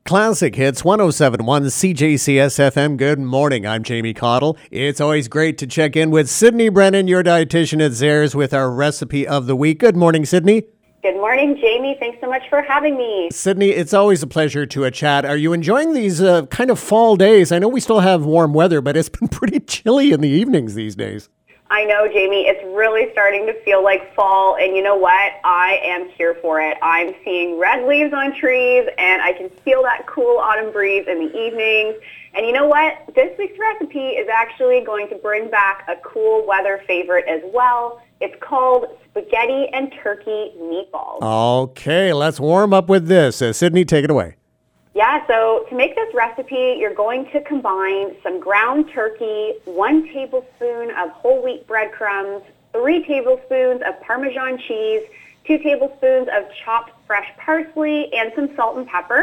Classic Hits 1071 CJCS FM. Good morning. I'm Jamie Cottle. It's always great to check in with Sydney Brennan, your dietitian at Zehrs, with our recipe of the week. Good morning, Sydney. Good morning, Jamie. Thanks so much for having me. Sydney, it's always a pleasure to chat. Are you enjoying these kind of fall days? I know we still have warm weather, but it's been pretty chilly in the evenings these days. I know, Jamie. It's really starting to feel like fall, and you know what? I am here for it. I'm seeing red leaves on trees, and I can feel that cool autumn breeze in the evenings. And you know what? This week's recipe is actually going to bring back a cool weather favorite as well. It's called spaghetti and turkey meatballs. Okay, let's warm up with this. Sydney, take it away. Yeah, so to make this recipe, you're going to combine some ground turkey, 1 tablespoon of whole wheat breadcrumbs, 3 tablespoons of Parmesan cheese, 2 tablespoons of chopped fresh parsley, and some salt and pepper.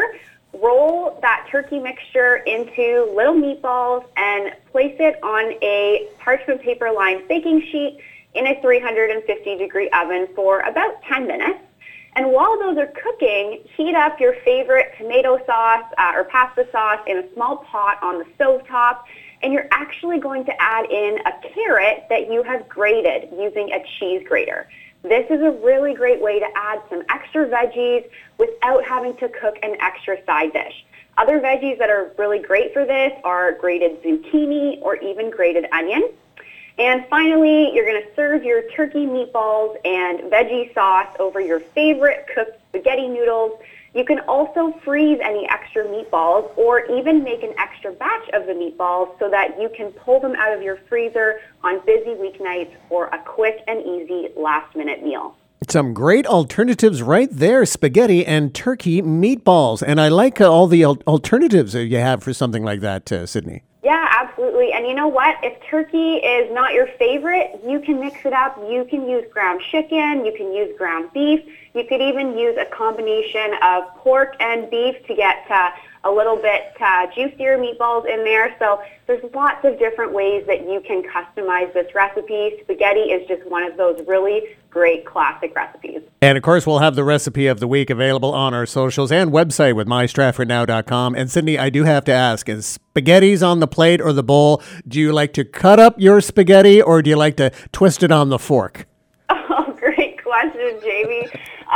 Roll that turkey mixture into little meatballs and place it on a parchment paper lined baking sheet in a 350-degree oven for about 10 minutes. And while those are cooking, heat up your favorite tomato sauce or pasta sauce in a small pot on the stovetop, and you're actually going to add in a carrot that you have grated using a cheese grater. This is a really great way to add some extra veggies without having to cook an extra side dish. Other veggies that are really great for this are grated zucchini or even grated onion. And finally, you're going to serve your turkey meatballs and veggie sauce over your favorite cooked spaghetti noodles. You can also freeze any extra meatballs or even make an extra batch of the meatballs so that you can pull them out of your freezer on busy weeknights for a quick and easy last-minute meal. Some great alternatives right there, spaghetti and turkey meatballs. And I like all the alternatives that you have for something like that, Sydney. Yeah, absolutely. And you know what? If turkey is not your favorite, you can mix it up. You can use ground chicken. You can use ground beef. You could even use a combination of pork and beef to get a little bit juicier meatballs in there. So there's lots of different ways that you can customize this recipe. Spaghetti is just one of those really great classic recipes. And of course, we'll have the recipe of the week available on our socials and website with mystratfordnow.com. And Sydney, I do have to ask, is spaghetti's on the plate or the bowl? Do you like to cut up your spaghetti or do you like to twist it on the fork? Oh, great question, Jamie.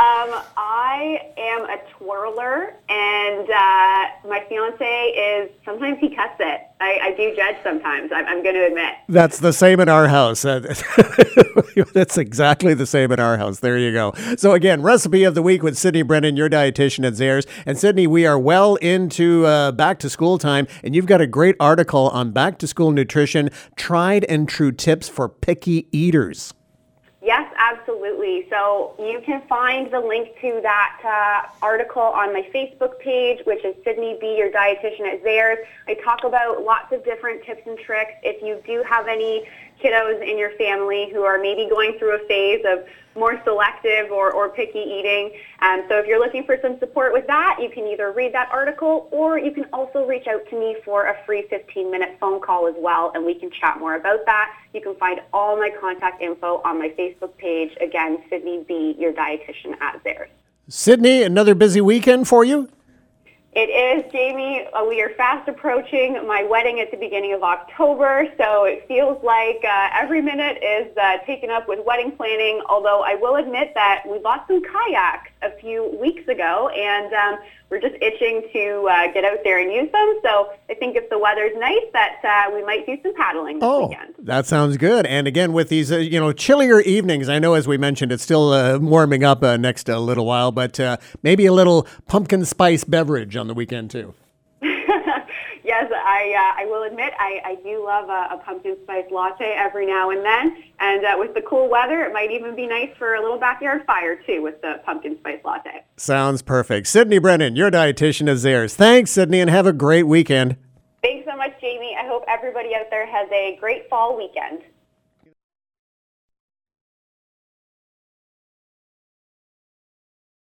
I am a twirler, and my fiance is, sometimes he cuts it. I do judge sometimes, I'm going to admit. That's the same in our house. That's exactly the same in our house. There you go. So again, recipe of the week with Sydney Brennan, your dietitian at Zehrs. And Sydney, we are well into back to school time, and you've got a great article on back to school nutrition, tried and true tips for picky eaters. Yes, absolutely. So you can find the link to that article on my Facebook page, which is Sydney B, your dietitian at Zehrs. I talk about lots of different tips and tricks. If you do have any kiddos in your family who are maybe going through a phase of more selective or picky eating. So if you're looking for some support with that, you can either read that article or you can also reach out to me for a free 15-minute phone call as well, and we can chat more about that. You can find all my contact info on my Facebook page. Again, Sydney B, your dietitian at Zehrs. Sydney, another busy weekend for you? It is, Jamie. We are fast approaching my wedding at the beginning of October, so it feels like every minute is taken up with wedding planning, although I will admit that we bought some kayaks a few weeks ago, and we're just itching to get out there and use them. So I think if the weather's nice, that we might do some paddling this weekend. That sounds good. And again, with these chillier evenings, I know as we mentioned, it's still warming up next little while, but maybe a little pumpkin spice beverage on the weekend too. Yes, I will admit I do love a pumpkin spice latte every now and then. And with the cool weather, it might even be nice for a little backyard fire, too, with the pumpkin spice latte. Sounds perfect. Sydney Brennan, your dietitian is Zehrs. Thanks, Sydney, and have a great weekend. Thanks so much, Jamie. I hope everybody out there has a great fall weekend.